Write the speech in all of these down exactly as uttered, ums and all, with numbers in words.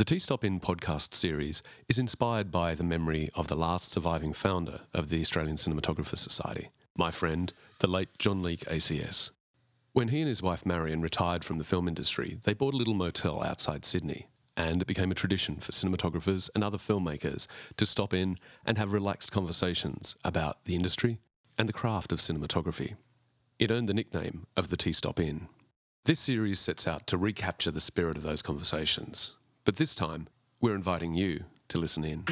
The T-Stop In podcast series is inspired by the memory of the last surviving founder of the Australian Cinematographers Society, my friend, the late John Leake A C S. When he and his wife Marion retired from the film industry, they bought a little motel outside Sydney, and it became a tradition for cinematographers and other filmmakers to stop in and have relaxed conversations about the industry and the craft of cinematography. It earned the nickname of the T-Stop In. This series sets out to recapture the spirit of those conversations. But this time, we're inviting you to listen in.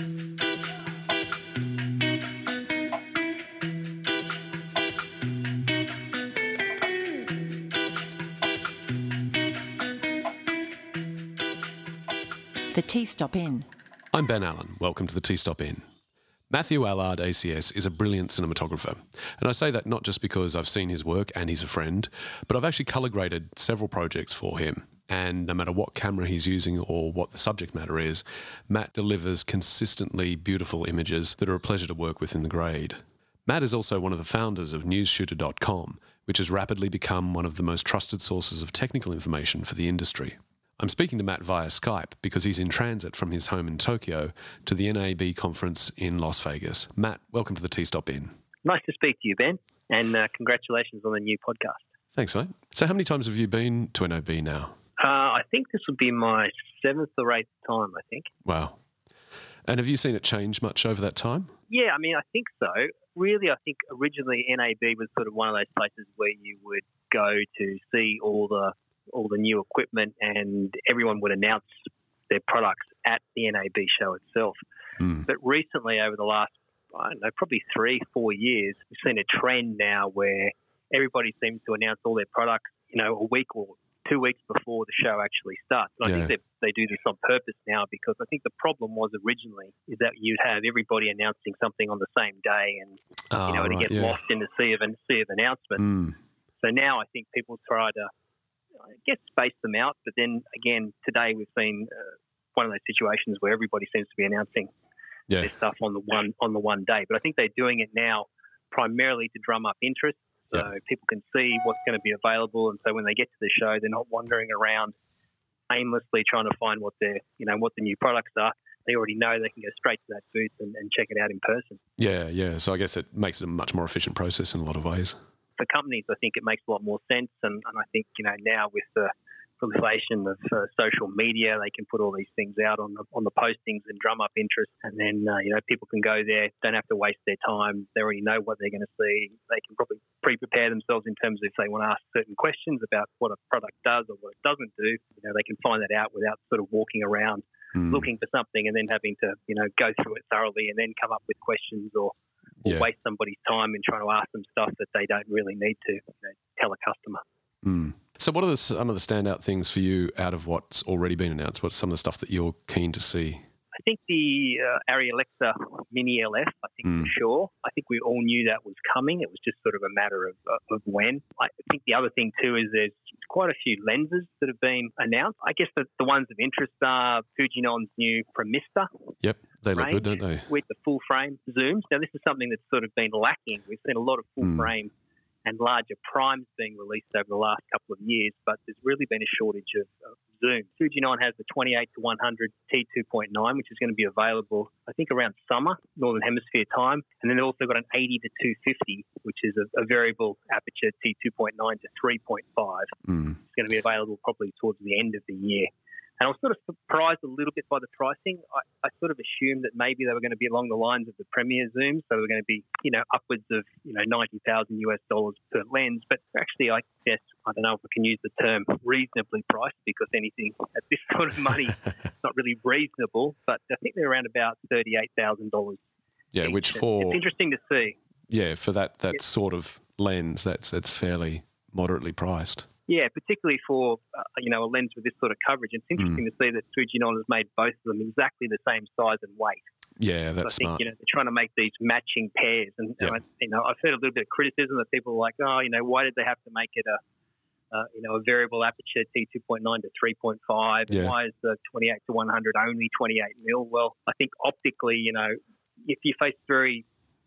The T-Stop In. I'm Ben Allen. Welcome to the T-Stop In. Matthew Allard A C S is a brilliant cinematographer, and I say that not just because I've seen his work and he's a friend, but I've actually colour graded several projects for him. And no matter what camera he's using or what the subject matter is, Matt delivers consistently beautiful images that are a pleasure to work with in the grade. Matt is also one of the founders of news shooter dot com, which has rapidly become one of the most trusted sources of technical information for the industry. I'm speaking to Matt via Skype because he's in transit from his home in Tokyo to the N A B conference in Las Vegas. Matt, welcome to the T-Stop In. Nice to speak to you, Ben, and uh, congratulations on the new podcast. Thanks, mate. So how many times have you been to N A B now? Uh, I think this would be my seventh or eighth time, I think. Wow. And have you seen it change much over that time? Yeah, I mean, I think so. Really, I think originally N A B was sort of one of those places where you would go to see all the all the new equipment and everyone would announce their products at the N A B show itself. Mm. But recently, over the last, I don't know, probably three, four years, we've seen a trend now where everybody seems to announce all their products, you know, a week or two weeks before the show actually starts. And yeah. I think they, they do this on purpose now because I think the problem was originally is that you'd have everybody announcing something on the same day and, oh, you know, right, to get yeah. lost in the sea of, sea of announcements. Mm. So now I think people try to, I guess, space them out. But then again, today we've seen uh, one of those situations where everybody seems to be announcing yeah. their stuff on the one on the one day. But I think they're doing it now primarily to drum up interest. So yeah. people can see what's going to be available, and so when they get to the show, they're not wandering around aimlessly trying to find what their, you know, what the new products are. They already know they can go straight to that booth and, and check it out in person. Yeah, yeah. So I guess it makes it a much more efficient process in a lot of ways. For companies, I think it makes a lot more sense, and, and I think, you know, now with the proliferation of uh, social media, they can put all these things out on the on the postings and drum up interest, and then uh, you know, people can go there, don't have to waste their time. They already know what they're going to see. They can probably pre-prepare themselves in terms of if they want to ask certain questions about what a product does or what it doesn't do. You know, they can find that out without sort of walking around mm. looking for something and then having to, you know, go through it thoroughly and then come up with questions or, or yeah. waste somebody's time in trying to ask them stuff that they don't really need to, you know, tell a customer. Mm. So what are the, some of the standout things for you out of what's already been announced? What's some of the stuff that you're keen to see? I think the uh, Arri Alexa Mini L F, I think mm. for sure. I think we all knew that was coming. It was just sort of a matter of, uh, of when. I think the other thing too is there's quite a few lenses that have been announced. I guess the, the ones of interest are Fujinon's new Premista. Yep, they look good, don't they? With the full frame zooms. Now this is something that's sort of been lacking. We've seen a lot of full mm. frame and larger primes being released over the last couple of years, but there's really been a shortage of, of zoom. Fujinon has the twenty-eight to one hundred T two point nine, which is going to be available, I think, around summer, Northern Hemisphere time. And then they've also got an eighty to two fifty, which is a, a variable aperture T two point nine to three point five. Mm. It's going to be available probably towards the end of the year. And I was sort of surprised a little bit by the pricing. I, I sort of assumed that maybe they were going to be along the lines of the Premier Zoom, so they were going to be, you know, upwards of, you know, ninety thousand US dollars per lens. But actually, I guess, I don't know if I can use the term reasonably priced, because anything at this sort of money is not really reasonable. But I think they're around about thirty-eight thousand dollars. Yeah, each. which for... It's interesting to see. Yeah, for that, that yeah. sort of lens, that's it's fairly moderately priced. Yeah, particularly for, uh, you know, a lens with this sort of coverage. It's interesting mm. to see that Fujinon has made both of them exactly the same size and weight. Yeah, that's so I think, smart. you know, they're trying to make these matching pairs. And, yeah. and I, you know, I've heard a little bit of criticism that people are like, oh, you know, why did they have to make it a, uh, you know, a variable aperture T two point nine to three point five? Yeah. Why is the twenty-eight to one hundred only twenty-eight mil? Well, I think optically, you know, if you face very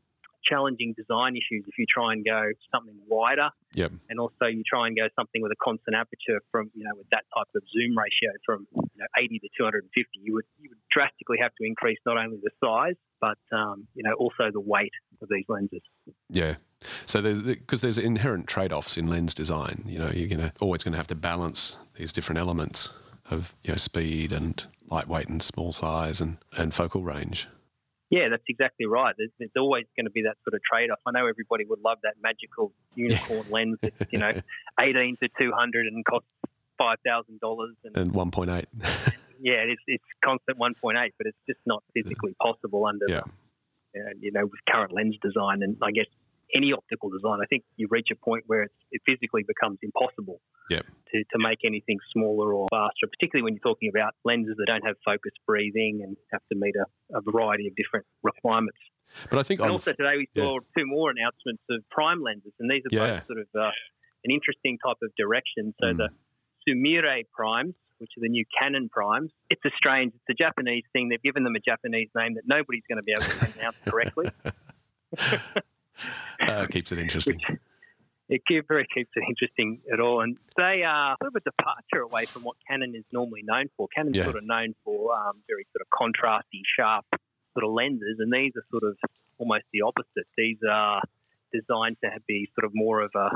challenging design issues if you try and go something wider. Yep. And also you try and go something with a constant aperture from, you know, with that type of zoom ratio from, you know, eighty to two hundred fifty. You would you would drastically have to increase not only the size, but, um, you know, also the weight of these lenses. Yeah. So there's, because there's inherent trade-offs in lens design. You know, you're gonna always going to have to balance these different elements of, you know, speed and lightweight and small size and, and focal range. Yeah, that's exactly right. There's, there's always going to be that sort of trade-off. I know everybody would love that magical unicorn yeah. lens that's, you know, eighteen to two hundred and costs five thousand dollars. And, and one point eight. Yeah, it's, it's constant one point eight, but it's just not physically possible under, yeah. the, you know, with current lens design. And I guess any optical design, I think you reach a point where it's, it physically becomes impossible yep. to, to make anything smaller or faster, particularly when you're talking about lenses that don't have focus breathing and have to meet a, a variety of different requirements. But I think and on, also today we saw yeah. two more announcements of prime lenses, and these are yeah. both sort of uh, an interesting type of direction. So mm. the Sumire primes, which are the new Canon primes, it's a strange, it's a Japanese thing. They've given them a Japanese name that nobody's going to be able to pronounce correctly. uh, keeps it interesting. Which, it keep, very keeps it interesting at all. And they are sort of a departure away from what Canon is normally known for. Canon's yeah. sort of known for um, very sort of contrasty, sharp sort of lenses, and these are sort of almost the opposite. These are designed to be sort of more of a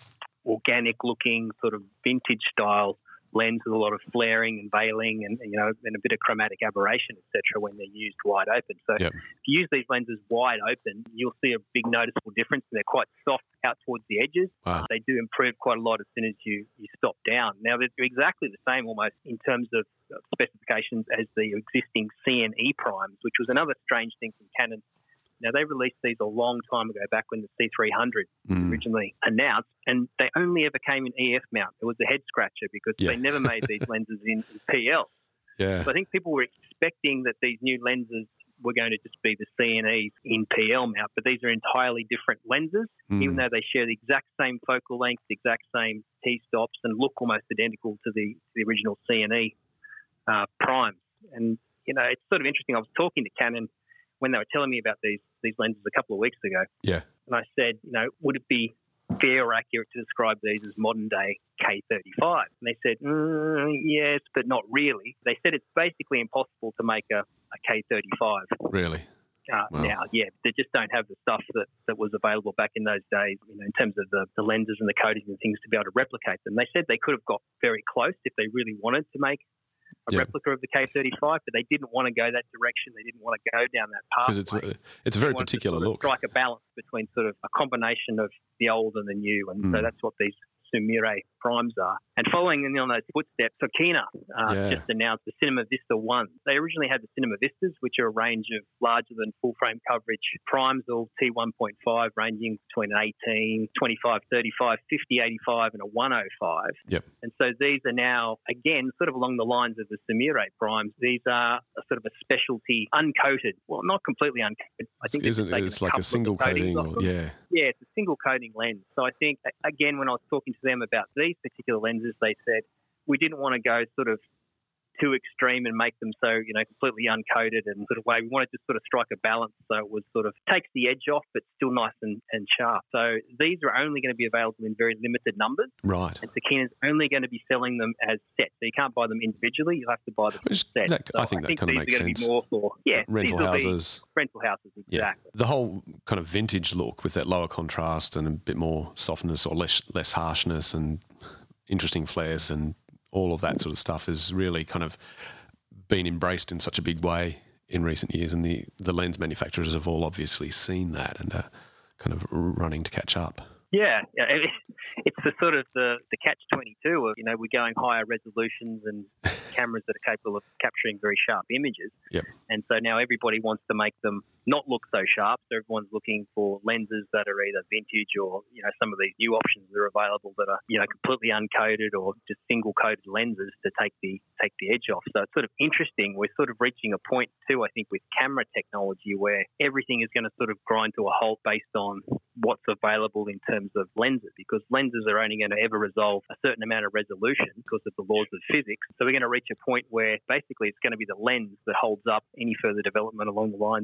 organic-looking sort of vintage-style lens with a lot of flaring and veiling and, you know, and a bit of chromatic aberration, et cetera, when they're used wide open. So yep. if you use these lenses wide open, you'll see a big noticeable difference. They're quite soft out towards the edges. Wow. They do improve quite a lot as soon as you, you stop down. Now, they're exactly the same almost in terms of specifications as the existing C N E primes, which was another strange thing from Canon. Now, they released these a long time ago, back when the C three hundred was mm. originally announced, and they only ever came in E F mount. It was a head scratcher because yeah. they never made these lenses in, in P L. Yeah. So I think people were expecting that these new lenses were going to just be the C N Es in P L mount, but these are entirely different lenses, mm. even though they share the exact same focal length, the exact same T-stops, and look almost identical to the, to the original C N E uh, primes. And, you know, it's sort of interesting. I was talking to Canon when they were telling me about these these lenses a couple of weeks ago. Yeah. And I said, you know, would it be fair or accurate to describe these as modern-day K thirty-five? And they said, mm, yes, but not really. They said it's basically impossible to make a, a K thirty-five. Really? Uh, wow. Now, yeah, they just don't have the stuff that, that was available back in those days, you know, in terms of the, the lenses and the coatings and things to be able to replicate them. They said they could have got very close if they really wanted to make a yeah. replica of the K thirty-five, but they didn't want to go that direction. They didn't want to go down that path. Because it's a, it's a very particular to sort of look. Strike a balance between sort of a combination of the old and the new, and mm. so that's what these Sumire primes are. And following in on those footsteps, Tokina uh, yeah. just announced the Cinema Vista One. They originally had the Cinema Vistas, which are a range of larger than full frame coverage primes, all T one point five, ranging between an eighteen, twenty-five, thirty-five, fifty, eighty-five, and a one oh five. Yep. And so these are now, again, sort of along the lines of the Sumire primes. These are a sort of a specialty uncoated, well, not completely uncoated. I think Isn't it? It's like a single coating. Or, yeah. Yeah, it's a single coating lens. So I think, again, when I was talking to them about these particular lenses, they said we didn't want to go sort of too extreme and make them so, you know, completely uncoated and sort of way. We wanted to sort of strike a balance so it was sort of takes the edge off but still nice and, and sharp. So these are only going to be available in very limited numbers. Right. And Tokina's only going to be selling them as sets. So you can't buy them individually. You'll have to buy them as sets. That, so I think I that think kind of these makes are going sense. to be more for, yeah, rental these will houses. Be rental houses, exactly. Yeah. The whole kind of vintage look with that lower contrast and a bit more softness or less less harshness and interesting flares and all of that sort of stuff is really kind of been embraced in such a big way in recent years, and the, the lens manufacturers have all obviously seen that and are kind of running to catch up. Yeah, yeah, it's the sort of the, the catch twenty-two of, you know, we're going higher resolutions and cameras that are capable of capturing very sharp images. Yep. And so now everybody wants to make them not look so sharp. So everyone's looking for lenses that are either vintage or, you know, some of these new options that are available that are, you know, completely uncoated or just single coated lenses to take the take the edge off. So it's sort of interesting. We're sort of reaching a point too, I think, with camera technology where everything is going to sort of grind to a halt based on what's available in terms of lenses, because lenses are only going to ever resolve a certain amount of resolution because of the laws of physics. So we're going to reach a point where basically it's going to be the lens that holds up any further development along the lines of camera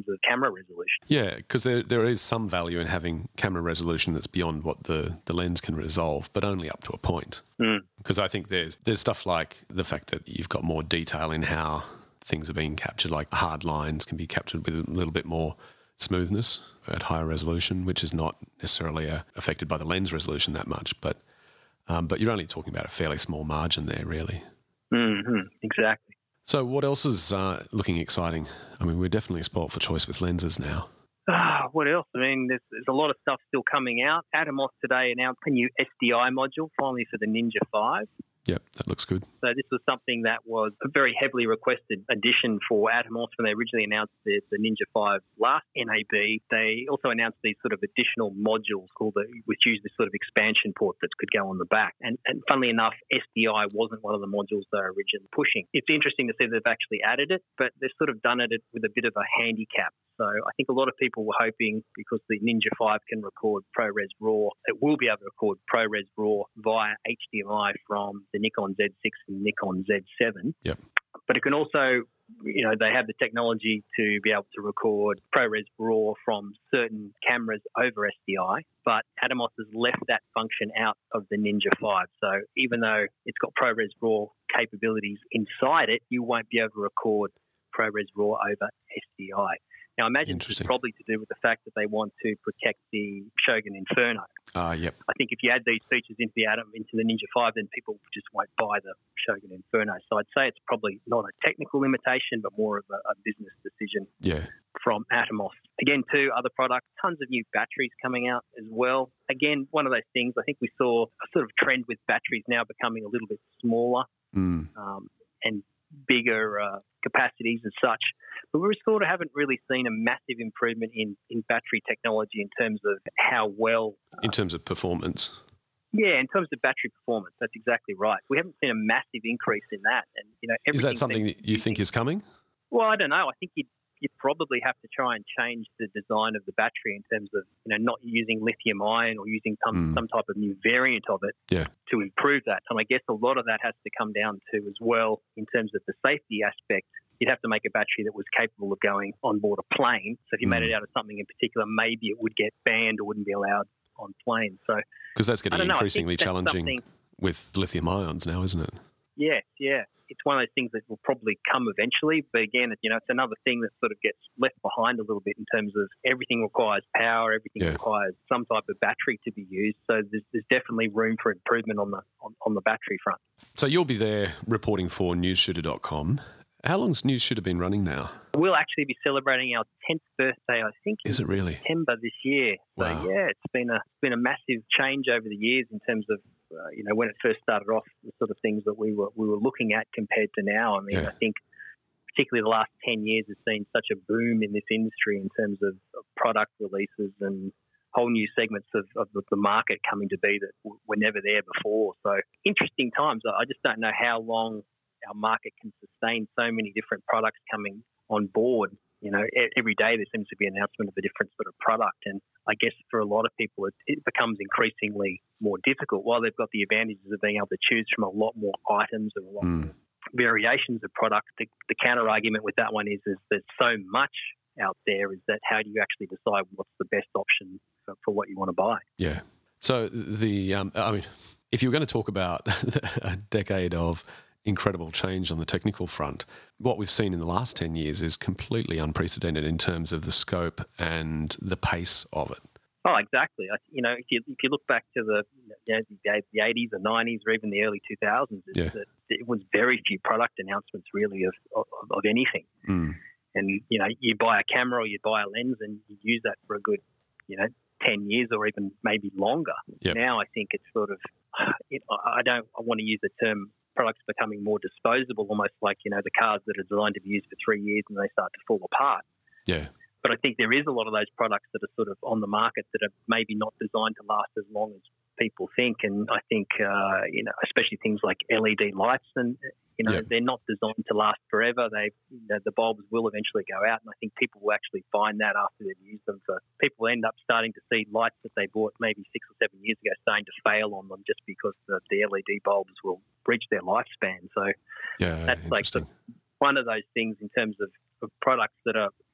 camera resolution. Yeah, because there there is some value in having camera resolution that's beyond what the, the lens can resolve, but only up to a point. Because mm. I think there's there's stuff like the fact that you've got more detail in how things are being captured, like hard lines can be captured with a little bit more smoothness at higher resolution, which is not necessarily uh, affected by the lens resolution that much. But um, but you're only talking about a fairly small margin there, really. Mm-hmm. Exactly. So what else is uh, looking exciting? I mean, we're definitely spoilt for choice with lenses now. Ah, what else? I mean, there's, there's a lot of stuff still coming out. Atomos today announced a new S D I module, finally for the Ninja five. Yep, that looks good. So this was something that was a very heavily requested addition for Atomos when they originally announced the, the Ninja five last N A B. They also announced these sort of additional modules called the, which use this sort of expansion port that could go on the back. And, and funnily enough, S D I wasn't one of the modules they were originally pushing. It's interesting to see they've actually added it, but they've sort of done it with a bit of a handicap. So I think a lot of people were hoping, because the Ninja five can record ProRes RAW, it will be able to record ProRes RAW via H D M I from the Nikon Z six and Nikon Z seven. Yep. But it can also, you know, they have the technology to be able to record ProRes RAW from certain cameras over S D I, but Atomos has left that function out of the Ninja five. So even though it's got ProRes RAW capabilities inside it, you won't be able to record ProRes RAW over S D I. Now, I imagine it's probably to do with the fact that they want to protect the Shogun Inferno. Ah, uh, yep. I think if you add these features into the Atom, into the Ninja five, then people just won't buy the Shogun Inferno. So I'd say it's probably not a technical limitation, but more of a, a business decision yeah. from Atomos. Again, too, other products, tons of new batteries coming out as well. Again, one of those things, I think we saw a sort of trend with batteries now becoming a little bit smaller mm. um, and bigger uh, capacities as such. But we sort of haven't really seen a massive improvement in, in battery technology in terms of how well... Uh, in terms of performance. Yeah, in terms of battery performance, that's exactly right. We haven't seen a massive increase in that. And you know, is that something that you think is coming? Well, I don't know. I think you'd, you'd probably have to try and change the design of the battery in terms of, you know, not using lithium ion or using some, mm. some type of new variant of it yeah. to improve that. And I guess a lot of that has to come down to as well in terms of the safety aspect. You'd have to make a battery that was capable of going on board a plane. So if you mm. made it out of something in particular, maybe it would get banned or wouldn't be allowed on planes. So because that's getting know, increasingly challenging with lithium ions now, isn't it? Yes, yeah. It's one of those things that will probably come eventually. But again, you know, it's another thing that sort of gets left behind a little bit in terms of everything requires power, everything yeah. requires some type of battery to be used. So there's, there's definitely room for improvement on the on, on the battery front. So you'll be there reporting for news shooter dot com. How long's News Shooter been running now? We'll actually be celebrating our tenth birthday, I think. Is it really? September this year. So wow. yeah, it's been a it's been a massive change over the years in terms of uh, you know, when it first started off, the sort of things that we were we were looking at compared to now. I mean, yeah. I think particularly the last ten years has seen such a boom in this industry in terms of, of product releases and whole new segments of, of the market coming to be that were never there before. So interesting times. I just don't know how long our market can sustain so many different products coming on board. You know, every day there seems to be an announcement of a different sort of product. And I guess for a lot of people, it, it becomes increasingly more difficult. While they've got the advantages of being able to choose from a lot more items and a lot mm. more variations of products, the, the counter argument with that one is, is there's so much out there, is that how do you actually decide what's the best option for, for what you want to buy? Yeah. So the, um, I mean, if you were going to talk about a decade of incredible change on the technical front, what we've seen in the last ten years is completely unprecedented in terms of the scope and the pace of it. Oh, exactly. I, you know, if you if you look back to the you know, the eighties or nineties or even the early two thousands, yeah. it was very few product announcements really of of, of anything. Mm. And you know, you buy a camera or you buy a lens and you use that for a good, you know, ten years or even maybe longer. Yep. Now I think it's sort of, it, I don't I want to use the term products becoming more disposable, almost like, you know, the cars that are designed to be used for three years and they start to fall apart. Yeah. But I think there is a lot of those products that are sort of on the market that are maybe not designed to last as long as people think. And I think, uh, you know, especially things like L E D lights, and, you know, yeah. they're not designed to last forever. They, you know, the bulbs will eventually go out. And I think people will actually find that after they've used them. For people end up starting to see lights that they bought maybe six or seven years ago starting to fail on them just because the, the L E D bulbs will reach their lifespan. So yeah, that's like the, one of those things in terms of, of products that are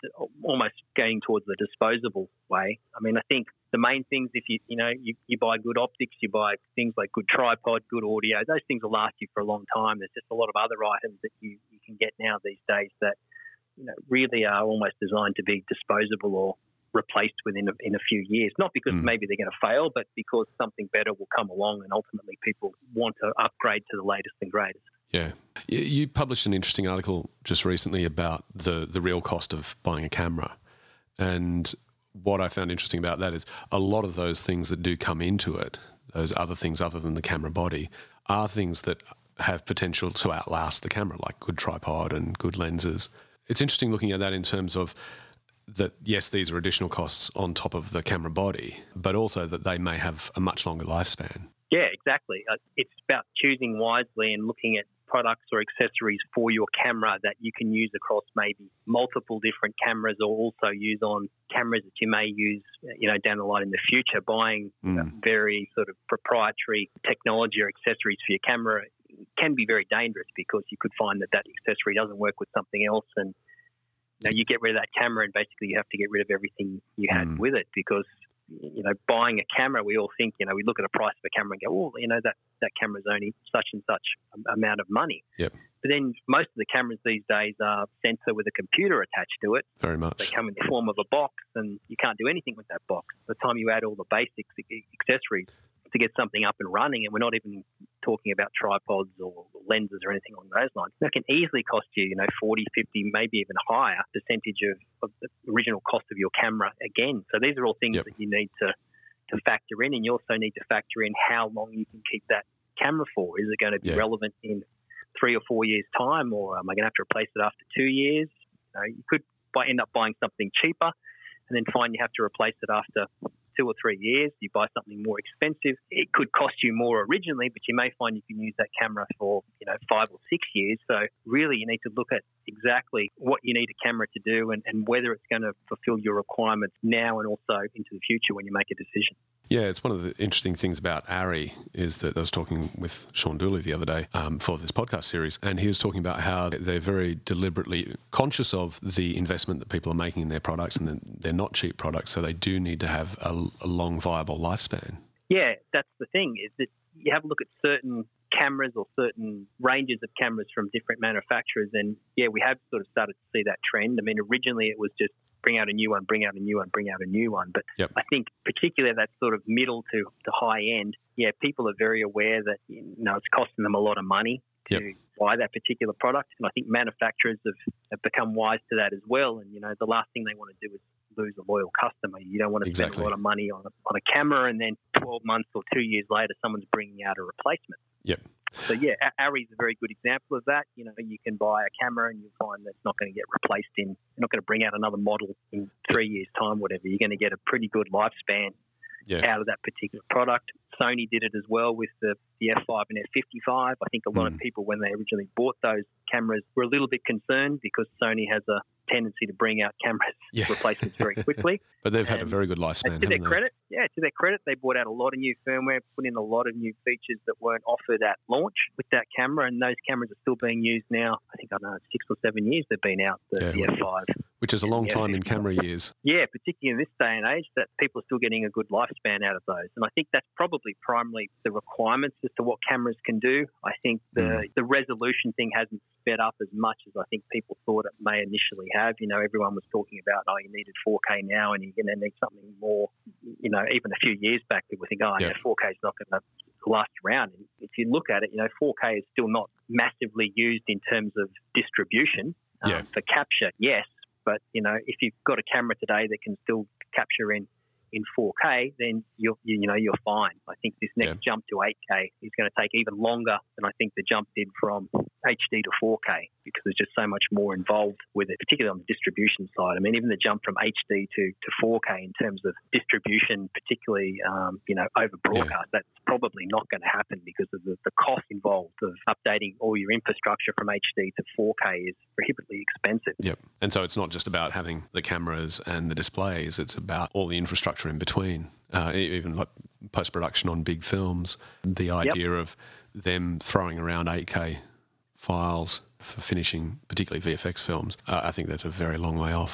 almost going towards the disposable way. I mean, I think the main things, if you you know you, you buy good optics, you buy things like good tripod, good audio, those things will last you for a long time. There's just a lot of other items that you, you can get now these days that you know really are almost designed to be disposable or replaced within a, in a few years. Not because mm. maybe they're going to fail, but because something better will come along, and ultimately people want to upgrade to the latest and greatest. Yeah. You published an interesting article just recently about the, the real cost of buying a camera. And what I found interesting about that is a lot of those things that do come into it, those other things other than the camera body, are things that have potential to outlast the camera, like good tripod and good lenses. It's interesting looking at that in terms of that, yes, these are additional costs on top of the camera body, but also that they may have a much longer lifespan. Yeah, exactly. Uh, it's about choosing wisely and looking at products or accessories for your camera that you can use across maybe multiple different cameras, or also use on cameras that you may use, you know, down the line in the future. Buying mm. uh, very sort of proprietary technology or accessories for your camera can be very dangerous, because you could find that that accessory doesn't work with something else, and you know, you get rid of that camera and basically you have to get rid of everything you had mm. with it, because you know, buying a camera, we all think, you know, we look at the price of a camera and go, oh, you know, that, that camera's only such and such amount of money. Yep. But then most of the cameras these days are sensor with a computer attached to it. Very much. They come in the form of a box, and you can't do anything with that box. By the time you add all the basic accessories to get something up and running, and we're not even talking about tripods or lenses or anything along those lines, that can easily cost you, you know, forty, fifty, maybe even higher percentage of, of the original cost of your camera again. So these are all things yep. that you need to, to factor in, and you also need to factor in how long you can keep that camera for. Is it going to be yeah. relevant in three or four years' time, or am I going to have to replace it after two years? You know, you could buy, end up buying something cheaper and then find you have to replace it after two or three years. You buy something more expensive. It could cost you more originally, but you may find you can use that camera for, you know, five or six years. So really you need to look at exactly what you need a camera to do, and, and whether it's going to fulfill your requirements now and also into the future when you make a decision. Yeah, it's one of the interesting things about Arri is that I was talking with Sean Dooley the other day um, for this podcast series, and he was talking about how they're very deliberately conscious of the investment that people are making in their products, and that they're not cheap products, so they do need to have a, a long, viable lifespan. Yeah, that's the thing, is that you have a look at certain cameras or certain ranges of cameras from different manufacturers, and yeah, we have sort of started to see that trend. I mean, originally it was just bring out a new one, bring out a new one, bring out a new one. But yep. I think particularly that sort of middle to, to high end, yeah, people are very aware that, you know, it's costing them a lot of money to yep. buy that particular product. And I think manufacturers have, have become wise to that as well. And, you know, the last thing they want to do is lose a loyal customer. You don't want to exactly. spend a lot of money on a, on a camera, and then twelve months or two years later, someone's bringing out a replacement. Yep. So, yeah, Arri is a very good example of that. You know, you can buy a camera and you find that it's not going to get replaced in, you're not going to bring out another model in three years' time, whatever. You're going to get a pretty good lifespan yeah. out of that particular product. Sony did it as well with the, the F five and F fifty-five. I think a lot mm. of people, when they originally bought those cameras, were a little bit concerned because Sony has a tendency to bring out cameras yeah. replacements very quickly. But they've had a very good lifespan, to their haven't credit, they? Yeah, to their credit, they brought out a lot of new firmware, put in a lot of new features that weren't offered at launch with that camera, and those cameras are still being used now. I think, I don't know, six or seven years they've been out, the, yeah. the F five. Which is a long yeah, time in camera years. Yeah, particularly in this day and age, that people are still getting a good lifespan out of those. And I think that's probably primarily the requirements as to what cameras can do. I think the, mm. the resolution thing hasn't sped up as much as I think people thought it may initially have. You know, everyone was talking about, oh, you needed four K now and you're going to need something more. You know, even a few years back, people think, oh, yep. no, four K is not going to last around. And if you look at it, you know, four K is still not massively used in terms of distribution. Um, yeah. For capture, yes. But, you know, if you've got a camera today that can still capture in, in four K, then you're, you, you know, you're fine. I think this next yeah. jump to eight K is going to take even longer than I think the jump did from H D to four K, because there's just so much more involved with it, particularly on the distribution side. I mean, even the jump from H D to, to four K in terms of distribution, particularly, um, you know, over broadcast, yeah. that's probably not going to happen because of the, the cost involved of updating all your infrastructure from H D to four K is prohibitively expensive. Yep. And so it's not just about having the cameras and the displays, it's about all the infrastructure in between, uh, even like post-production on big films. The idea yep. of them throwing around eight K files for finishing, particularly V F X films, uh, I think that's a very long way off.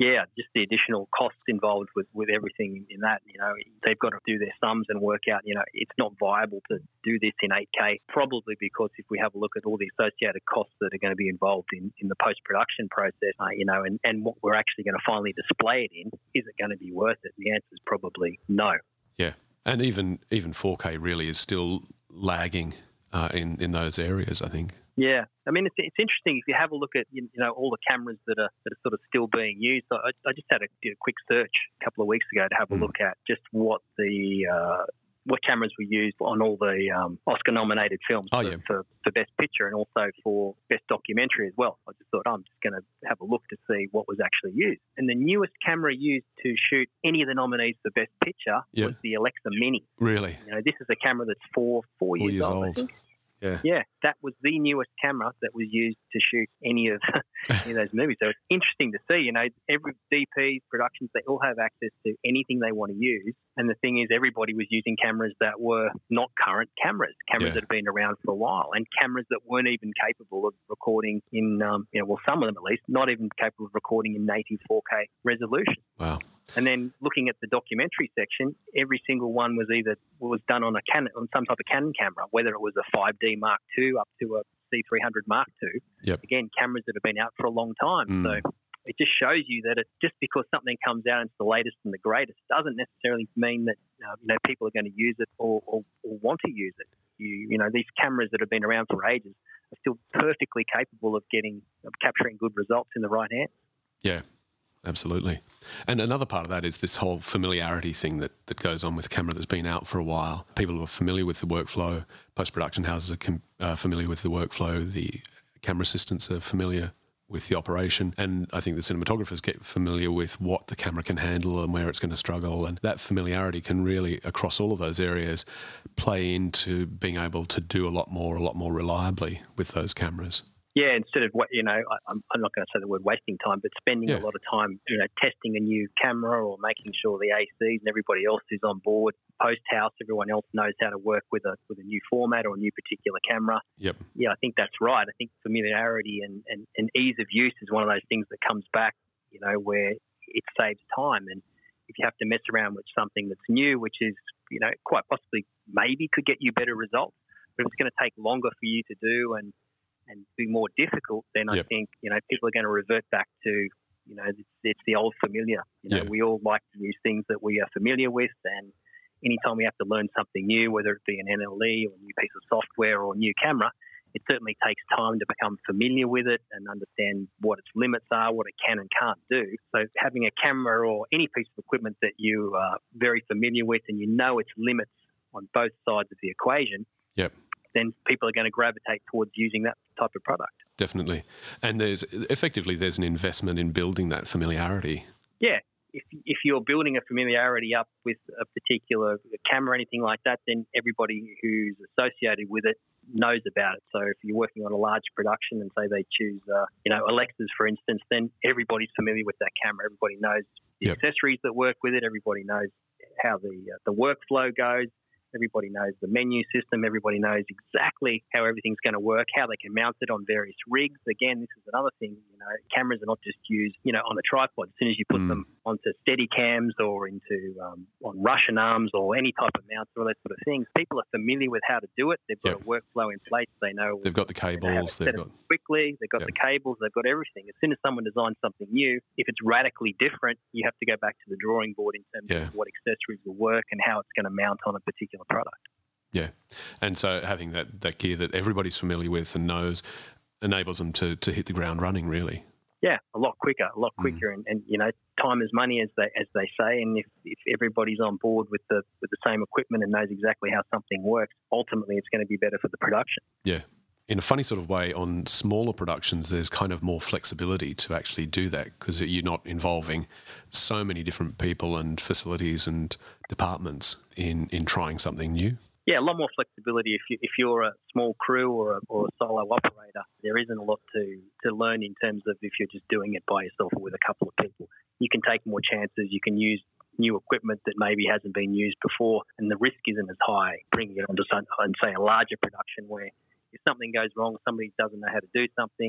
Yeah, just the additional costs involved with, with everything in that. You know, they've got to do their sums and work out, you know, it's not viable to do this in eight K, probably because if we have a look at all the associated costs that are going to be involved in, in the post-production process, uh, you know, and, and what we're actually going to finally display it in, is it going to be worth it? The answer is probably no. Yeah, and even even four K really is still lagging uh, in, in those areas, I think. Yeah, I mean, it's, it's interesting if you have a look at, you know, all the cameras that are that are sort of still being used. I, I just had a, did a quick search a couple of weeks ago to have a mm. look at just what the uh, what cameras were used on all the um, Oscar-nominated films oh, for, yeah. for, for Best Picture and also for Best Documentary as well. I just thought, oh, I'm just going to have a look to see what was actually used. And the newest camera used to shoot any of the nominees for Best Picture yeah. was the Alexa Mini. Really? You know, this is a camera that's four four, four years, years old. old. I think. Yeah. yeah, that was the newest camera that was used to shoot any of, any of those movies. So it's interesting to see, you know, every D Ps, productions, they all have access to anything they want to use. And the thing is, everybody was using cameras that were not current cameras, cameras yeah. that have been around for a while, and cameras that weren't even capable of recording in, um, you know, well, some of them at least, not even capable of recording in native four K resolution. Wow. And then looking at the documentary section, every single one was either was done on a Canon, on some type of Canon camera, whether it was a five D Mark two up to a C three hundred Mark two. Yep. Again, cameras that have been out for a long time. Mm. So it just shows you that it, just because something comes out and it's the latest and the greatest doesn't necessarily mean that uh, you know people are going to use it or, or, or want to use it. You, you know, these cameras that have been around for ages are still perfectly capable of getting of capturing good results in the right hands. Yeah. Absolutely. And another part of that is this whole familiarity thing that, that goes on with a camera that's been out for a while. People are familiar with the workflow. Post-production houses are com- uh, familiar with the workflow. The camera assistants are familiar with the operation. And I think the cinematographers get familiar with what the camera can handle and where it's going to struggle. And that familiarity can really, across all of those areas, play into being able to do a lot more, a lot more reliably with those cameras. Yeah, instead of what you know, I, I'm, I'm not going to say the word wasting time, but spending yeah. a lot of time, you know, testing a new camera or making sure the A Cs and everybody else is on board. Post house, everyone else knows how to work with a with a new format or a new particular camera. Yep. Yeah, I think that's right. I think familiarity and, and, and ease of use is one of those things that comes back, you know, where it saves time. And if you have to mess around with something that's new, which is, you know, quite possibly maybe could get you better results, but if it's going to take longer for you to do and and be more difficult, then yep. I think, you know, people are going to revert back to, you know, it's, it's the old familiar. You know, yeah. we all like to use things that we are familiar with, and anytime we have to learn something new, whether it be an N L E or a new piece of software or a new camera, it certainly takes time to become familiar with it and understand what its limits are, what it can and can't do. So having a camera or any piece of equipment that you are very familiar with and you know its limits on both sides of the equation, yep. then people are going to gravitate towards using that type of product. Definitely. And there's effectively there's an investment in building that familiarity. Yeah. If if you're building a familiarity up with a particular camera or anything like that, then everybody who's associated with it knows about it. So if you're working on a large production and say they choose, uh, you know, Alexas, for instance, then everybody's familiar with that camera. Everybody knows the yep. accessories that work with it. Everybody knows how the uh, the workflow goes. Everybody knows the menu system. Everybody knows exactly how everything's going to work, how they can mount it on various rigs. Again, this is another thing, you know, cameras are not just used, you know, on a tripod. As soon as you put mm. them onto steady cams or into um, on Russian arms or any type of mounts or that sort of things, people are familiar with how to do it. They've got yep. a workflow in place. They know they've got the cables. They they've got quickly. They've got yep. the cables. They've got everything. As soon as someone designs something new, if it's radically different, you have to go back to the drawing board in terms yeah. of what accessories will work and how it's going to mount on a particular product. Yeah. And so having that, that gear that everybody's familiar with and knows enables them to, to hit the ground running, really. Yeah, a lot quicker, a lot quicker. Mm. And, and, you know, time is money, as they as they say. And if, if everybody's on board with the with the same equipment and knows exactly how something works, ultimately it's going to be better for the production. Yeah. In a funny sort of way, on smaller productions, there's kind of more flexibility to actually do that because you're not involving so many different people and facilities and departments in, in trying something new. Yeah, a lot more flexibility. If, you, if you're a small crew or a, or a solo operator, there isn't a lot to, to learn in terms of if you're just doing it by yourself or with a couple of people. You can take more chances. You can use new equipment that maybe hasn't been used before, and the risk isn't as high bringing it onto, some, on, say, a larger production where if something goes wrong, somebody doesn't know how to do something,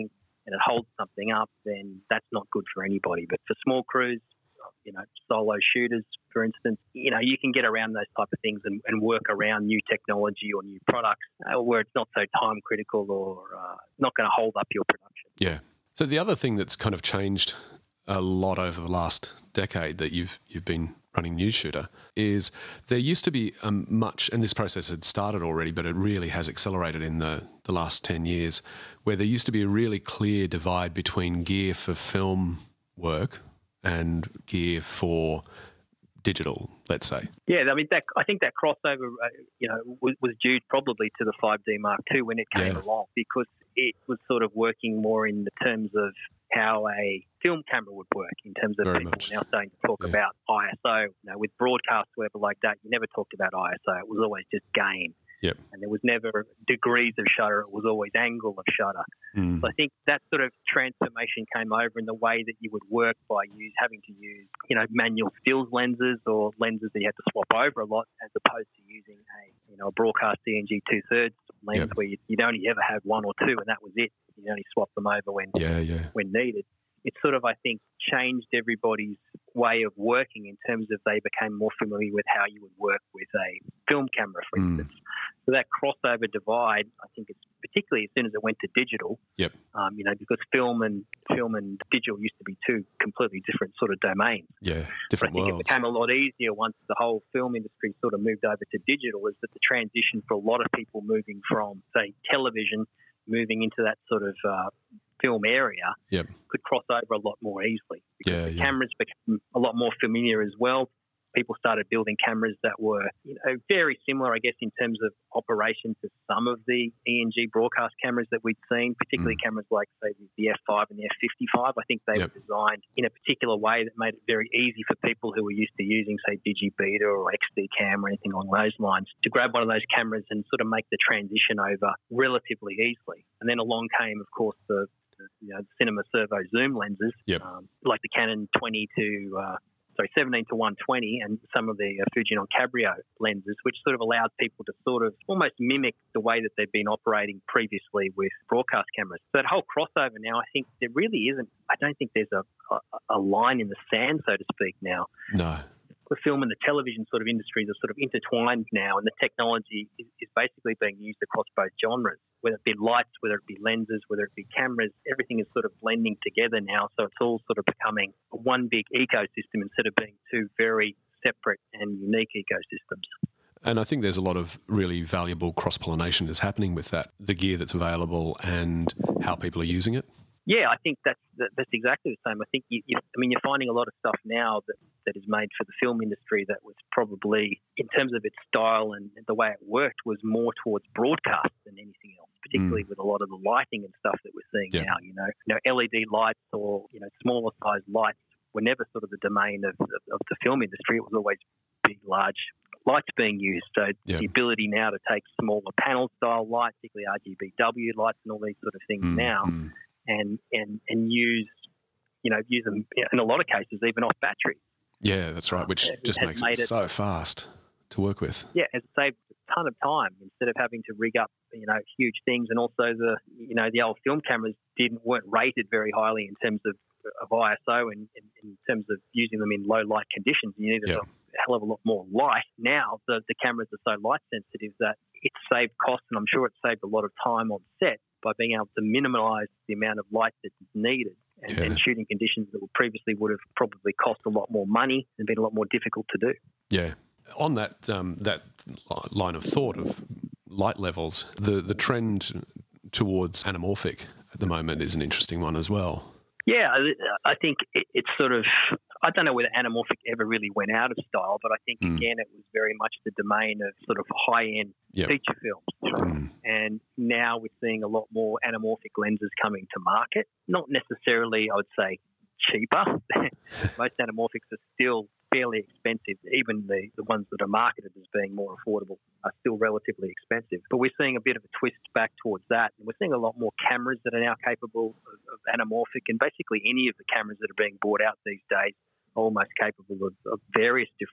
and it holds something up, then that's not good for anybody. But for small crews, you know, solo shooters, for instance, you know, you can get around those type of things and, and work around new technology or new products uh, where it's not so time critical or uh, not going to hold up your production. Yeah. So the other thing that's kind of changed a lot over the last decade that you've you've been running News Shooter is there used to be um, much, and this process had started already, but it really has accelerated in the, the last ten years, where there used to be a really clear divide between gear for film work and gear for digital, let's say. Yeah, I mean, that, I think that crossover, uh, you know, was, was due probably to the five D Mark two when it came Yeah. along, because it was sort of working more in the terms of how a film camera would work, in terms of Very people much. now starting to talk Yeah. about I S O. You know, with broadcast, whatever like that, you never talked about I S O. It was always just gain. Yep. And there was never degrees of shutter. It was always angle of shutter. Mm. So I think that sort of transformation came over in the way that you would work by use, having to use, you know, manual stills lenses or lenses that you had to swap over a lot, as opposed to using a, you know, a broadcast D N G two-thirds lens Yep. where you'd, you'd only ever have one or two, and that was it. You'd only swap them over when Yeah, yeah. when needed. It sort of, I think, changed everybody's way of working in terms of they became more familiar with how you would work with a film camera, for Mm. instance. So that crossover divide, I think it's particularly as soon as it went to digital, Yep. um, you know, because film and film and digital used to be two completely different sort of domains. Yeah, But I different think worlds. it became a lot easier once the whole film industry sort of moved over to digital, is that the transition for a lot of people moving from, say, television, moving into that sort of uh, film area Yep. could cross over a lot more easily, because Yeah, the yeah. cameras became a lot more familiar as well. People started building cameras that were, you know, very similar, I guess, in terms of operation to some of the E N G broadcast cameras that we'd seen, particularly cameras like, say, the F five and the F fifty-five. I think they Yep. were designed in a particular way that made it very easy for people who were used to using, say, Digibeta or X D Cam or anything along those lines to grab one of those cameras and sort of make the transition over relatively easily. And then along came, of course, the, the you know, cinema servo zoom lenses, Yep. um, like the Canon twenty to uh, sorry, seventeen to one twenty, and some of the uh, Fujinon Cabrio lenses, which sort of allowed people to sort of almost mimic the way that they've been operating previously with broadcast cameras. So that whole crossover now, I think there really isn't, I don't think there's a, a, a line in the sand, so to speak, now. No. The film and the television sort of industries are sort of intertwined now, and the technology is, is basically being used across both genres, whether it be lights, whether it be lenses, whether it be cameras. Everything is sort of blending together now, so it's all sort of becoming one big ecosystem instead of being two very separate and unique ecosystems. And I think there's a lot of really valuable cross-pollination that's happening with that, the gear that's available and how people are using it. Yeah, I think that's that, that's exactly the same. I think you, you, I mean, you're finding a lot of stuff now that, that is made for the film industry that was probably, in terms of its style and the way it worked, was more towards broadcast than anything else. Particularly mm. with a lot of the lighting and stuff that we're seeing yeah. now. You know, you know, L E D lights or you know, smaller sized lights were never sort of the domain of, of, of the film industry. It was always big, large lights being used. So yep. the ability now to take smaller panel style lights, particularly R G B W lights and all these sort of things mm. now. Mm. And, and and use, you know, use them in a lot of cases even off battery. Yeah, that's right, which uh, just makes it, it so fast to work with. Yeah, it's saved a ton of time instead of having to rig up, you know, huge things. And also the, you know, the old film cameras didn't weren't rated very highly in terms of, of I S O and in, in terms of using them in low light conditions. You needed yeah. a hell of a lot more light. Now the, the cameras are so light sensitive that it's saved costs, and I'm sure it's saved a lot of time on set by being able to minimise the amount of light that's needed and, yeah. and shooting conditions that would previously would have probably cost a lot more money and been a lot more difficult to do. Yeah. On that um, that line of thought of light levels, the, the trend towards anamorphic at the moment is an interesting one as well. Yeah, I think it's sort of, I don't know whether anamorphic ever really went out of style, but I think, mm. again, it was very much the domain of sort of high-end yep. feature films. Mm. And now we're seeing a lot more anamorphic lenses coming to market. Not necessarily, I would say, cheaper. Most anamorphics are still fairly expensive. Even the, the ones that are marketed as being more affordable are still relatively expensive. But we're seeing a bit of a twist back towards that. And we're seeing a lot more cameras that are now capable of, of anamorphic, and basically any of the cameras that are being bought out these days are almost capable of, of various different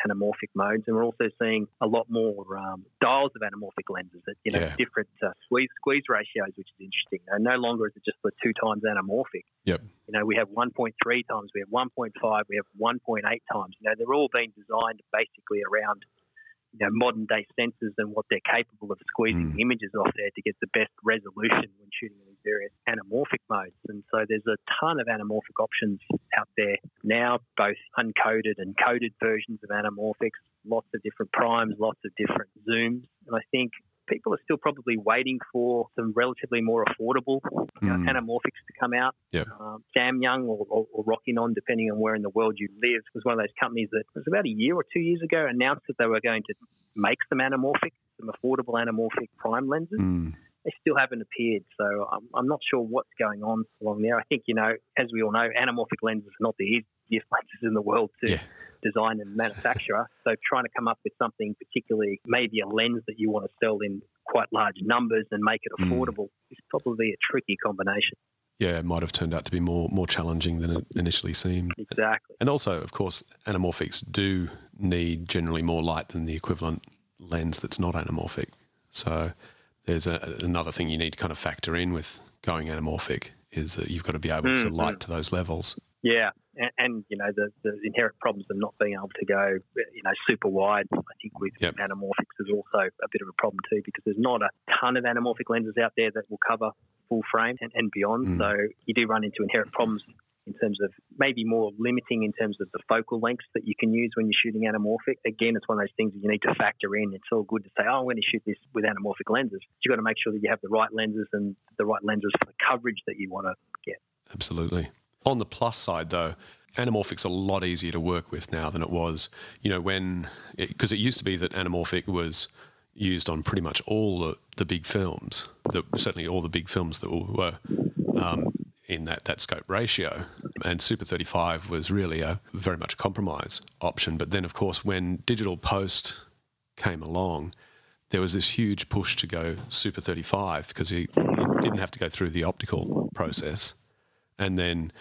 anamorphic modes, and we're also seeing a lot more um, styles of anamorphic lenses at you know Yeah. different uh, squeeze squeeze ratios, which is interesting. And no longer is it just the two times anamorphic. Yep. You know, we have one point three times, we have one point five, we have one point eight times. You know, they're all being designed basically around you know, modern day sensors and what they're capable of squeezing Mm. images off there to get the best resolution when shooting in these various anamorphic modes. And so there's a ton of anamorphic options out there now, both uncoded and coded versions of anamorphics, lots of different primes, lots of different zooms. And I think people are still probably waiting for some relatively more affordable you know, Mm. anamorphics to come out. Yep. Um, Samyang or, or, or Rockinon, depending on where in the world you live, was one of those companies that was about a year or two years ago announced that they were going to make some anamorphic, some affordable anamorphic prime lenses. Mm. They still haven't appeared, so I'm, I'm not sure what's going on along there. I think, you know, as we all know, anamorphic lenses are not the easiest lenses in the world to Yeah. design and manufacture. So trying to come up with something, particularly maybe a lens that you want to sell in quite large numbers and make it affordable, is probably a tricky combination. Yeah, it might have turned out to be more more challenging than it initially seemed. Exactly. And also, of course, anamorphics do need generally more light than the equivalent lens that's not anamorphic. So there's a, another thing you need to kind of factor in with going anamorphic is that you've got to be able to Mm, light mm. to those levels. Yeah, and, and you know the, the inherent problems of not being able to go, you know, super wide. I think with Yep. anamorphics is also a bit of a problem too, because there's not a ton of anamorphic lenses out there that will cover full frame and, and beyond. Mm. So you do run into inherent problems in terms of maybe more limiting in terms of the focal lengths that you can use when you're shooting anamorphic. Again, it's one of those things that you need to factor in. It's all good to say, oh, I'm going to shoot this with anamorphic lenses. You've got to make sure that you have the right lenses and the right lenses for the coverage that you want to get. Absolutely. On the plus side, though, anamorphic's a lot easier to work with now than it was, you know, when, because it, it used to be that anamorphic was used on pretty much all the, the big films, the, certainly all the big films that were um, in that, that scope ratio. And Super thirty-five was really a very much a compromise option. But then, of course, when digital post came along, there was this huge push to go Super thirty-five because it, it didn't have to go through the optical process. And then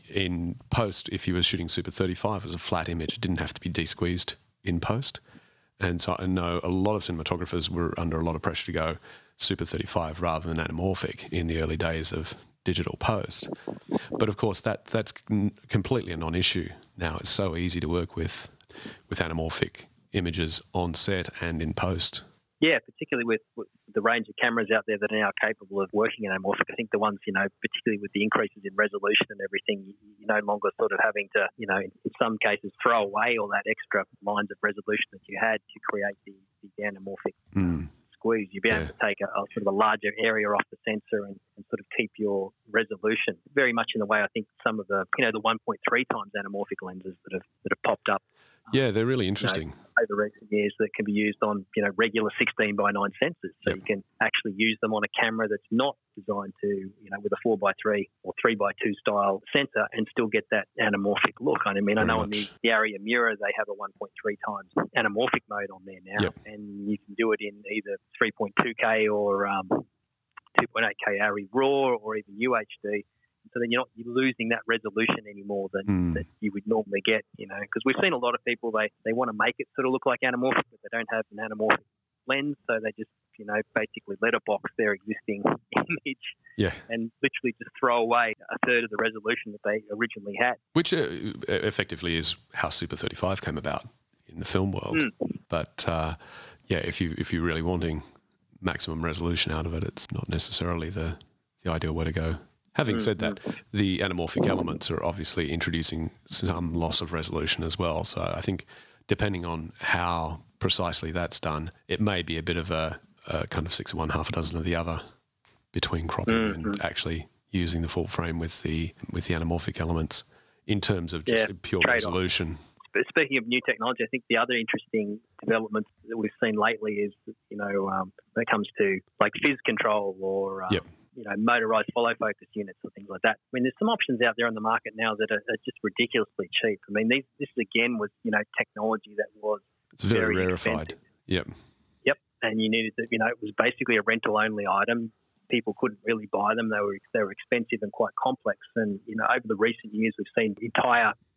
in post, if you were shooting Super thirty-five as a flat image, it didn't have to be de-squeezed in post. And so I know a lot of cinematographers were under a lot of pressure to go Super thirty-five rather than anamorphic in the early days of digital post. But of course, that that's n- completely a non-issue now. It's so easy to work with with anamorphic images on set and in post. Yeah, particularly with, with the range of cameras out there that are now capable of working in anamorphic. I think the ones, you know, particularly with the increases in resolution and everything, you, you're no longer sort of having to, you know, in, in some cases throw away all that extra lines of resolution that you had to create the, the anamorphic Mm. squeeze. You'd be able Yeah. to take a, a sort of a larger area off the sensor and, and sort of keep your resolution very much in the way I think some of the, you know, the one point three times anamorphic lenses that have that have popped up Yeah, they're really interesting. over recent years that can be used on, you know, regular sixteen by nine sensors. So Yep. you can actually use them on a camera that's not designed to, you know, with a four by three or three by two style sensor and still get that anamorphic look. I mean, I Very know in the, much. the Aria Mirror, they have a one point three times anamorphic mode on there now. Yep. And you can do it in either three point two K or um, two point eight K Arri RAW or even U H D. So then you're not you're losing that resolution anymore than Mm. that you would normally get, you know, because we've seen a lot of people, they, they want to make it sort of look like anamorphic, but they don't have an anamorphic lens, so they just, you know, basically letterbox their existing image Yeah, and literally just throw away a third of the resolution that they originally had. which uh, effectively is how Super thirty-five came about in the film world. Mm. But uh, yeah, if you if you're really wanting maximum resolution out of it, it's not necessarily the the ideal way to go. Having said that, the anamorphic elements are obviously introducing some loss of resolution as well. So I think depending on how precisely that's done, it may be a bit of a, a kind of six of one, half a dozen of the other between cropping Mm-hmm. and actually using the full frame with the with the anamorphic elements in terms of just Yeah, pure trade-off. resolution. But speaking of new technology, I think the other interesting development that we've seen lately is, you know, um, when it comes to like fizz control or um, Yep. you know, motorized follow focus units or things like that. I mean, there's some options out there on the market now that are, are just ridiculously cheap. I mean, these, this again was, you know, technology that was It's very, very rarefied. expensive. Yep. Yep, and you needed to, you know, it was basically a rental only item. People couldn't really buy them. They were they were expensive and quite complex. And you know, over the recent years, we've seen entire fizz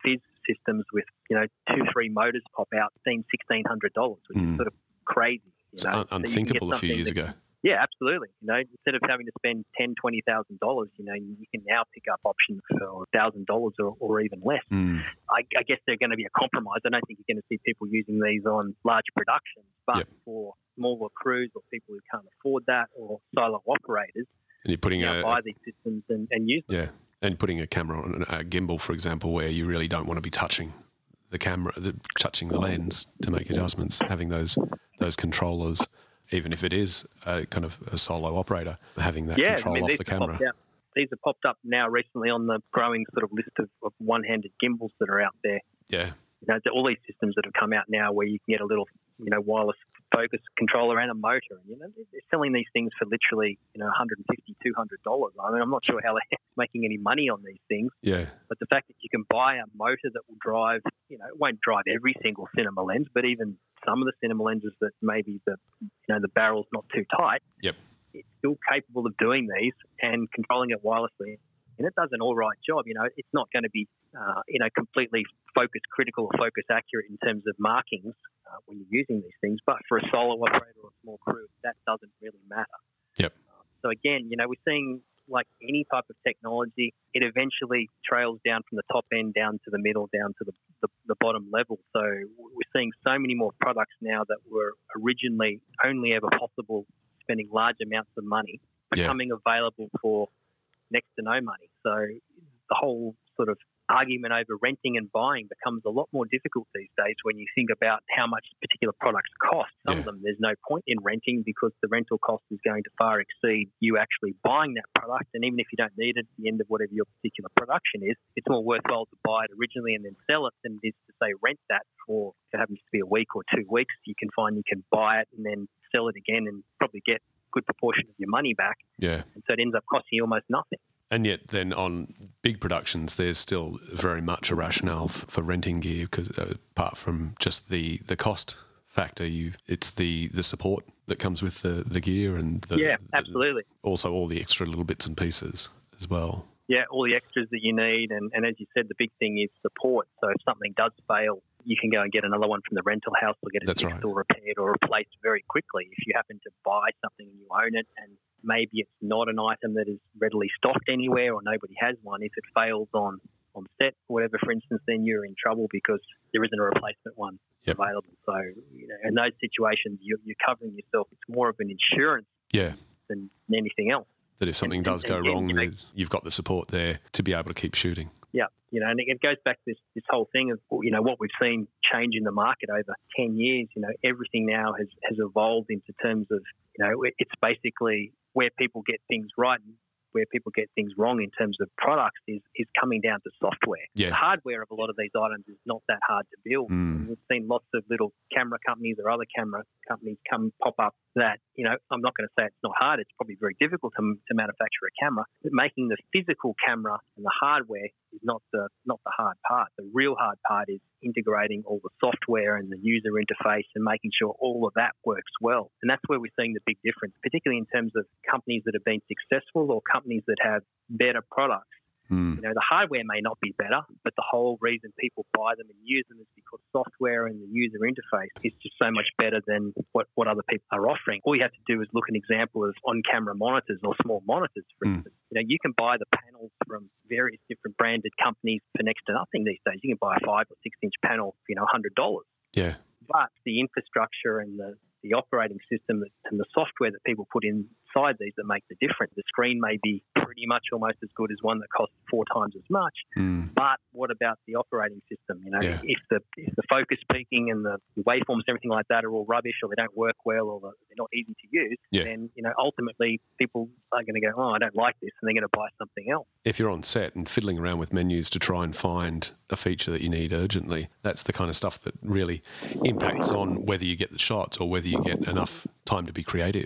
systems with, you know, two, three motors pop out, seem sixteen hundred dollars, which Mm. is sort of crazy. You It's know? un- So you can get unthinkable a few something years that- ago. Yeah, absolutely. You know, instead of having to spend ten, twenty thousand dollars, you know, you can now pick up options for a thousand dollars or or even less. Mm. I, I guess they're going to be a compromise. I don't think you're going to see people using these on large productions, but Yep. for smaller crews or people who can't afford that or solo operators, And you're putting now a, buy these systems and, and use them. yeah, and putting a camera on a gimbal, for example, where you really don't want to be touching the camera, the, touching the lens to make adjustments. Having those those controllers, even if it is a kind of a solo operator, having that Yeah, control I mean, off these the have camera. popped out. These have popped up now recently on the growing sort of list of, of one-handed gimbals that are out there. Yeah, You know, all these systems that have come out now where you can get a little, you know, wireless focus controller and a motor. And, you know, they're selling these things for literally, you know, one hundred fifty dollars, two hundred dollars. I mean, I'm not sure how they're making any money on these things, yeah, but the fact that you can buy a motor that will drive, you know, it won't drive every single cinema lens, but even some of the cinema lenses that maybe the, you know, the barrel's not too tight. Yep. It's still capable of doing these and controlling it wirelessly. And it does an all right job. You know, it's not going to be, uh, you know, completely focus critical or focus accurate in terms of markings uh, when you're using these things. But for a solo operator or a small crew, that doesn't really matter. Yep. Uh, so again, you know, we're seeing like any type of technology, it eventually trails down from the top end down to the middle, down to the, the, the bottom level. So we're seeing so many more products now that were originally only ever possible spending large amounts of money Yeah. becoming available for next to no money. So the whole sort of argument over renting and buying becomes a lot more difficult these days when you think about how much particular products cost. Some Yeah. of them, there's no point in renting because the rental cost is going to far exceed you actually buying that product. And even if you don't need it at the end of whatever your particular production is, it's more worthwhile to buy it originally and then sell it than it is to, say, rent that for, if it happens to be a week or two weeks, you can find you can buy it and then sell it again and probably get a good proportion of your money back. yeah. And so it ends up costing you almost nothing. And yet, then on big productions, there's still very much a rationale f- for renting gear because uh, apart from just the, the cost factor, you it's the, the support that comes with the, the gear and the, Yeah, the- absolutely. also all the extra little bits and pieces as well. Yeah, all the extras that you need. And, and as you said, the big thing is support. So if something does fail, you can go and get another one from the rental house or get it That's fixed right. or repaired or replaced very quickly. If you happen to buy something and you own it and maybe it's not an item that is readily stocked anywhere or nobody has one, if it fails on, on set or whatever, for instance, then you're in trouble because there isn't a replacement one Yep. available. So, you know, in those situations, you're, you're covering yourself. It's more of an insurance Yeah, than anything else. that if something And- does and go again, wrong, you know- there's- you've got the support there to be able to keep shooting. Yeah, you know, and it goes back to this, this whole thing of, you know, what we've seen change in the market over ten years. You know, everything now has, has evolved into terms of, you know, it's basically where people get things right and where people get things wrong in terms of products is, is coming down to software. Yeah. The hardware of a lot of these items is not that hard to build. Mm. We've seen lots of little camera companies or other camera companies come pop up that, you know, I'm not going to say it's not hard. It's probably very difficult to, to manufacture a camera. But making the physical camera and the hardware is not the not the hard part. The real hard part is integrating all the software and the user interface and making sure all of that works well. And that's where we're seeing the big difference, particularly in terms of companies that have been successful or companies that have better products. Mm. You know, the hardware may not be better, but the whole reason people buy them and use them is because software and the user interface is just so much better than what, what other people are offering. All you have to do is look at an example of on-camera monitors or small monitors, for Mm. instance. You know, you can buy the panels from various different branded companies for next to nothing these days. You can buy a five or six inch panel for, you know, one hundred dollars. Yeah, But the infrastructure and the, the operating system and the software that people put inside these that make the difference. The screen may be pretty much almost as good as one that costs four times as much. mm. But what about the operating system? You know, Yeah. if the if the focus peaking and the waveforms and everything like that are all rubbish or they don't work well or they're not easy to use, Yeah. then, you know, ultimately people are going to go, oh, I don't like this, and they're going to buy something else. If you're on set and fiddling around with menus to try and find a feature that you need urgently, that's the kind of stuff that really impacts on whether you get the shots or whether you get enough time to be creative.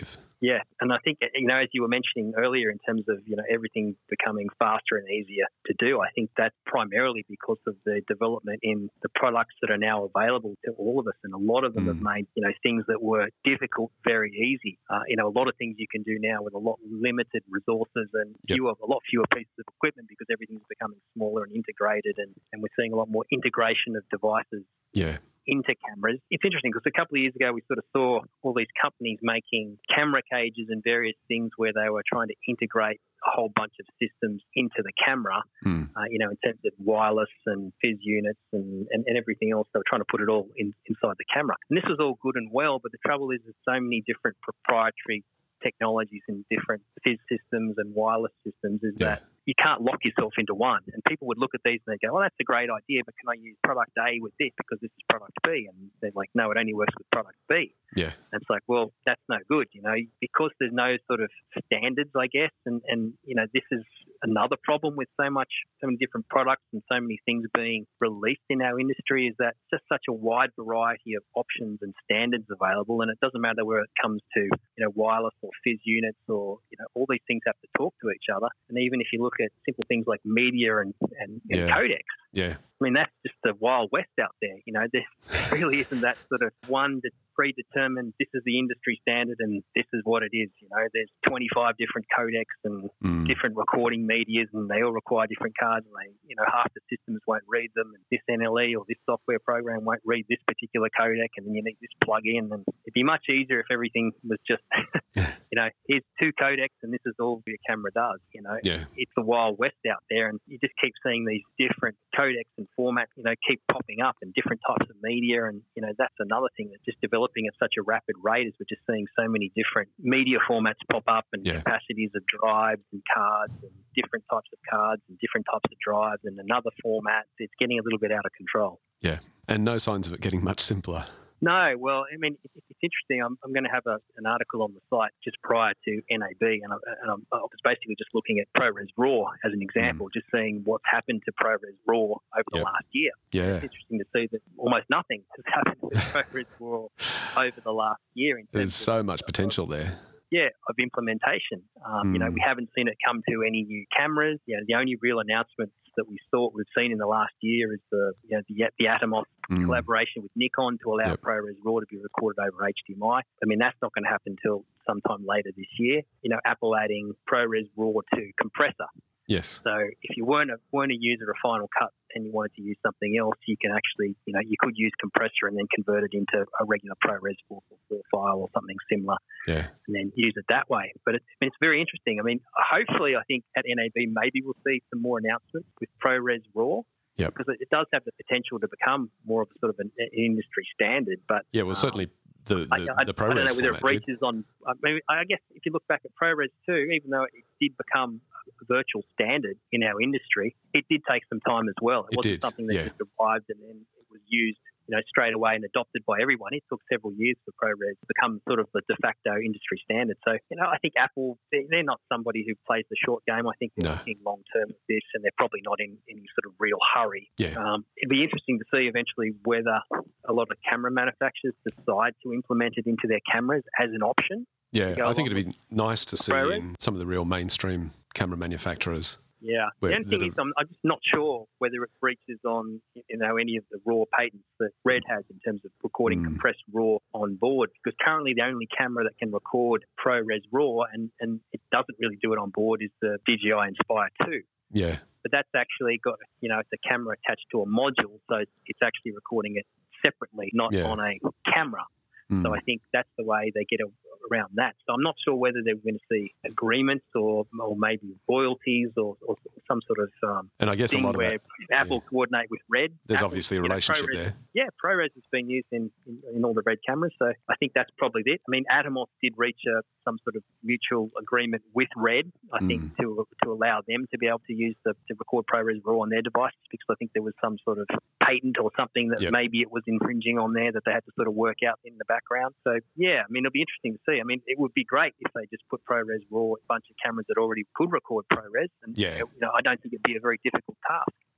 Yeah, and I think, you know, as you were mentioning earlier in terms of, you know, everything becoming faster and easier to do, I think that's primarily because of the development in the products that are now available to all of us. And a lot of them mm. have made, you know, things that were difficult very easy. Uh, you know, a lot of things you can do now with a lot limited resources and fewer, yep. a lot fewer pieces of equipment because everything's becoming smaller and integrated, and, and we're seeing a lot more integration of devices. Yeah. Into cameras. It's interesting because a couple of years ago we sort of saw all these companies making camera cages and various things where they were trying to integrate a whole bunch of systems into the camera, mm. uh, you know, in terms of wireless and fizz units and, and, and everything else. They were trying to put it all in, inside the camera. And this was all good and well, but the trouble is there's so many different proprietary technologies in different fizz systems and wireless systems is yeah. that you can't lock yourself into one. And people would look at these and they go, well, that's a great idea, but can I use product A with this because this is product B? And they're like, no, it only works with product B. Yeah. And it's like, well, that's no good, you know, because there's no sort of standards, I guess. And, and you know, this is another problem with so much, so many different products and so many things being released in our industry is that it's just such a wide variety of options and standards available. And it doesn't matter where it comes to, you know, wireless or fizz units or, you know, all these things have to talk to each other. And even if you look at simple things like media and, and, and yeah. codecs, yeah. I mean, that's just the Wild West out there. You know, there really isn't that sort of one that's predetermined, this is the industry standard and this is what it is. You know, there's twenty-five different codecs and mm. different recording medias and they all require different cards and they, you know, half the systems won't read them and this N L E or this software program won't read this particular codec and then you need this plug-in. And it'd be much easier if everything was just, you know, here's two codecs and this is all your camera does. You know, yeah. it's the Wild West out there and you just keep seeing these different codecs and formats, you know, keep popping up and different types of media. And, you know, that's another thing that's just developing at such a rapid rate is we're just seeing so many different media formats pop up and yeah. capacities of drives and cards and different types of cards and different types of drives and another format. It's getting a little bit out of control. Yeah. And no signs of it getting much simpler. No, well, I mean, it's interesting. I'm, I'm going to have a, an article on the site just prior to N A B, and, I, and I'm, I was basically just looking at ProRes RAW as an example, mm. just seeing what's happened to ProRes RAW over the yep. last year. Yeah. It's interesting to see that almost nothing has happened with ProRes RAW over the last year. In terms There's so of, much potential of, there. Yeah, of implementation. Um, mm. You know, we haven't seen it come to any new cameras. You know, the only real announcements that we saw we've seen in the last year is the you know the, the Atomos mm. collaboration with Nikon to allow yep. ProRes RAW to be recorded over H D M I. I mean, that's not going to happen until sometime later this year. You know, Apple adding ProRes RAW to compressor. Yes. So if you weren't a, weren't a user of Final Cut and you wanted to use something else, you can actually, you know, you could use compressor and then convert it into a regular ProRes four forty-four file or something similar. Yeah. And then use it that way. But it's, it's very interesting. I mean, hopefully, I think at N A B maybe we'll see some more announcements with ProRes RAW. Yeah. Because it does have the potential to become more of a sort of an, an industry standard. But yeah, well, um, certainly. The, the, I, the ProRes I don't know whether it format, reaches on. I mean, I guess if you look back at ProRes two, even though it did become a virtual standard in our industry, it did take some time as well. It, it wasn't did, something that yeah. just arrived and then it was used, you know, straight away and adopted by everyone. It took several years for ProRes to become sort of the de facto industry standard. So, you know, I think Apple, they're not somebody who plays the short game. I think they're no. looking long term with this, and they're probably not in any sort of real hurry. Yeah. Um, it'd be interesting to see eventually whether a lot of camera manufacturers decide to implement it into their cameras as an option. Yeah, I think it'd be nice to see ProRes. in some of the real mainstream camera manufacturers. Yeah. The only thing is I'm, I'm just not sure whether it breaches on, you know, any of the RAW patents that Red has in terms of recording mm. compressed RAW on board, because currently the only camera that can record ProRes RAW, and, and it doesn't really do it on board, is the D J I Inspire two. Yeah. But that's actually got, you know, it's a camera attached to a module, so it's actually recording it separately, not yeah. on a camera. Mm. So I think that's the way they get a, around that. So I'm not sure whether they're going to see agreements or or maybe royalties or, or some sort of um, and I guess thing a lot of where that, Apple yeah. coordinate with Red. There's Apple, obviously a you know, relationship ProRes, there. Yeah, ProRes has been used in, in, in all the Red cameras, so I think that's probably it. I mean, Atomos did reach a, some sort of mutual agreement with Red, I mm. think, to to allow them to be able to use the to record ProRes RAW on their devices, because I think there was some sort of patent or something that yep. maybe it was infringing on there that they had to sort of work out in the background. So yeah, I mean, it'll be interesting to see. I mean, it would be great if they just put ProRes RAW, a bunch of cameras that already could record ProRes, and yeah. you know, I don't think it'd be a very difficult task.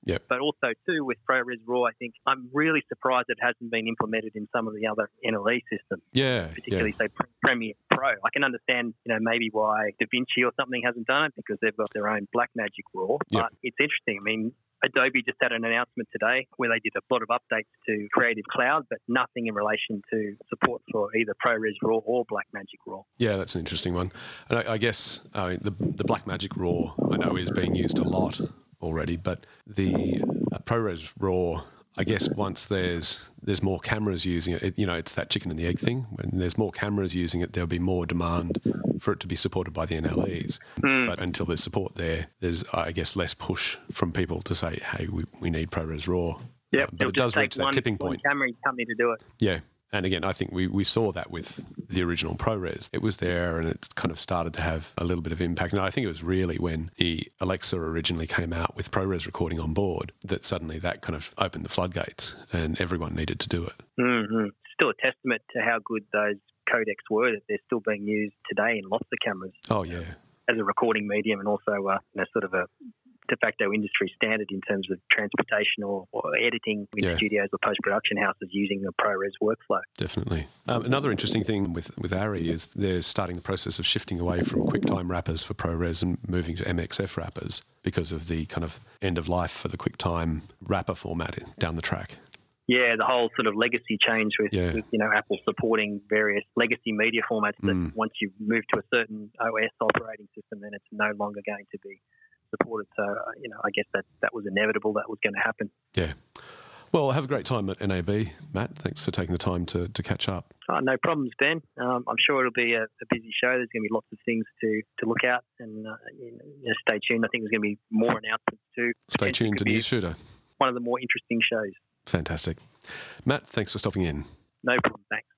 Yep. But also, too, with ProRes RAW, I think I'm really surprised it hasn't been implemented in some of the other N L E systems. Yeah, particularly, yeah. say, Premiere Pro. I can understand, you know, maybe why DaVinci or something hasn't done it because they've got their own Blackmagic RAW. Yep. But it's interesting. I mean, Adobe just had an announcement today where they did a lot of updates to Creative Cloud, but nothing in relation to support for either ProRes RAW or Blackmagic RAW. Yeah, that's an interesting one. And I, I guess uh, the the Blackmagic RAW I know is being used a lot already, but the uh, ProRes RAW, I guess once there's there's more cameras using it, it, you know, it's that chicken and the egg thing. When there's more cameras using it, there'll be more demand for it to be supported by the N L Es. Mm. But until there's support there, there's, I guess, less push from people to say, hey, we, we need ProRes RAW. Yeah, um, but it does reach that one, tipping point. One camera company to do it. Yeah. And again, I think we, we saw that with the original ProRes. It was there and it kind of started to have a little bit of impact. And I think it was really when the Alexa originally came out with ProRes recording on board that suddenly that kind of opened the floodgates and everyone needed to do it. Mm-hmm. Still a testament to how good those codecs were that they're still being used today in lots of cameras. Oh, yeah. As a recording medium and also uh, you know, sort of a de facto industry standard in terms of transportation or, or editing in yeah. studios or post-production houses using the ProRes workflow. Definitely. Um, another interesting thing with, with ARRI is they're starting the process of shifting away from QuickTime wrappers for ProRes and moving to M X F wrappers because of the kind of end of life for the QuickTime wrapper format down the track. Yeah, the whole sort of legacy change with, yeah. with you know, Apple supporting various legacy media formats that mm. once you move to a certain O S operating system, then it's no longer going to be supported. So, uh, you know, I guess that that was inevitable. That was going to happen. Yeah. Well, have a great time at N A B, Matt. Thanks for taking the time to, to catch up. Oh, no problems, Ben. Um, I'm sure it'll be a, a busy show. There's going to be lots of things to, to look at and uh, you know, stay tuned. I think there's going to be more announcements too. Stay tuned to News Shooter. One of the more interesting shows. Fantastic. Matt, thanks for stopping in. No problem. Thanks.